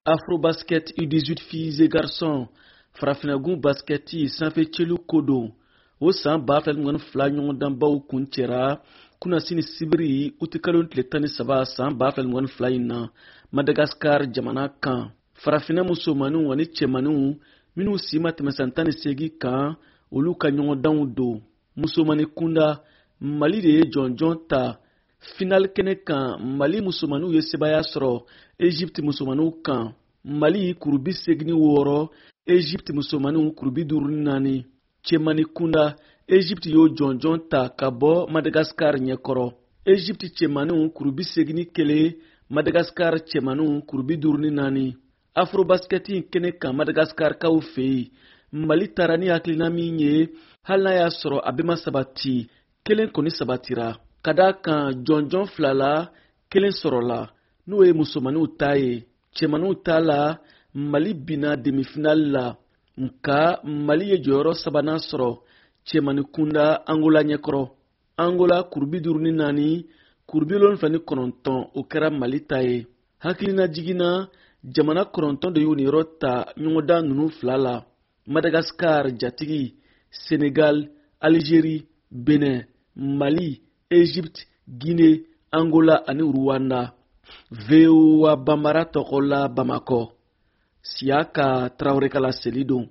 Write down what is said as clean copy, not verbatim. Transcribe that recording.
Afrobasket U18 filles et garçons Farafinagun basketi sanfɛ celu ko don o san 2022 ɲɔgɔn danbaw kun cɛra kunasini sibiri uti kalo tile 13 san 2022 in na Madagascar jamana kan. Farafina musomaninw ani cɛmaninw minnu si ma tɛmɛ san 18 kan olu ka ɲɔgɔndanw don. Musomani kunda Mali de ye jɔnjɔn ta. Final kɛnɛ kan Mali musomaninw ye sebaya sɔrɔ Egypte musomaninw kan. Mali kurubi 86, Egypte musomaninw kurubi 54. Cɛmani kunda Egypte y'o jɔnjɔn ta ka bɔ Madagascar ɲɛkɔrɔ. Egypte cɛmaninw kurubi 81, Madagascar cɛmaninw kurubi 54. Afrobasketi kɛnɛ kan Madagascar kaw fɛ yen Mali taara ni hakilina min ye hali n'a y'a sɔrɔ a bɛɛ ma sabati, kelen kɔni sabatira. Ka d'a kan jɔnjɔn fila la kelen sɔrɔla n'o ye musomaninw ta ye. Cɛmaninw ta la Mali binna demi-finale la, nka Mali ye jɔyɔrɔ 3nan sɔrɔ cɛmani kunda Angola ɲɛkɔrɔ. Angola kurubi 54, kurubi 79 o kɛra Mali ta ye. Hakilina jiginna jamana 9 de y'u niyɔrɔ ta ɲɔgɔndan ninnu fila la. Madagascar jatigi, Senegal, Algérie, Benin, Mali, Egypte, Guinée, Angola ani Rwanda. VOA Bambara tɔgɔ la Bamakɔ. Siaka Traoré ka laseli don.